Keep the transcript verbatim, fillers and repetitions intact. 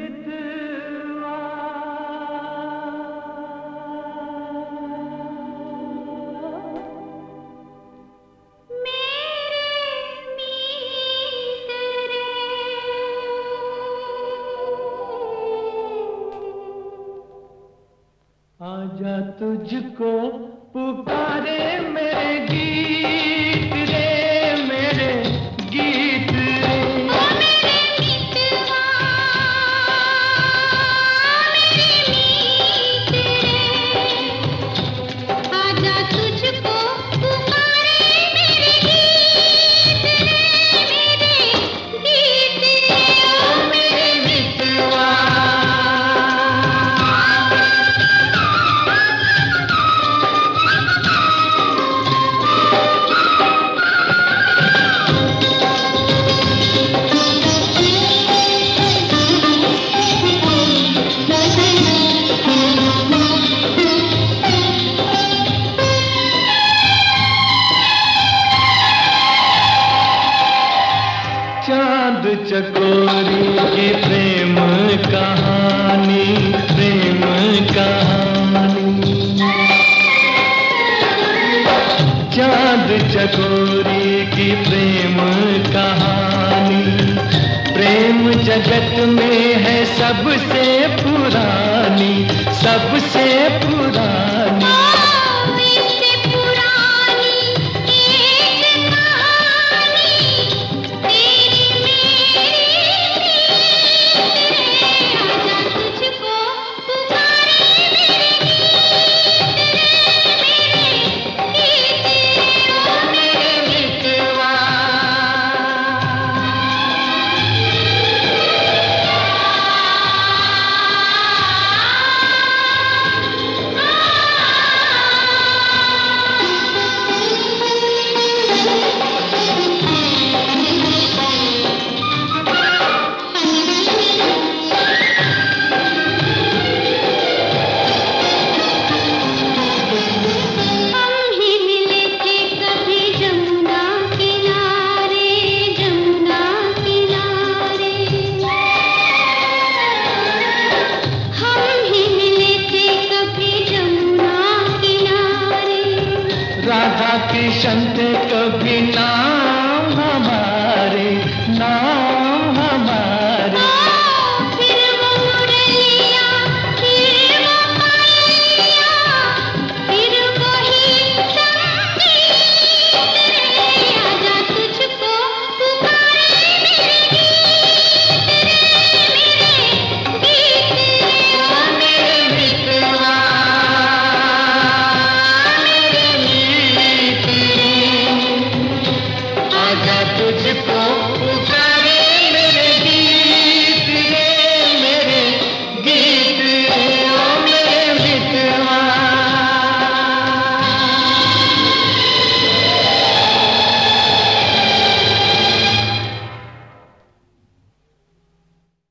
मितवा आजा तुझको पुकारे मेरे गीत रे, मेरे गीत रे। ओ मेरे मितवा, मेरे मीत रे, आजा तुझको पुकारे मेरे गीत रे, मेरे गीत रे। ओ मेरे मितवा चांद चकोरी की प्रेम कहानी, प्रेम कहानी। चांद चकोरी की प्रेम कहानी, प्रेम जगत में है सबसे पुरानी, सबसे पुरानी।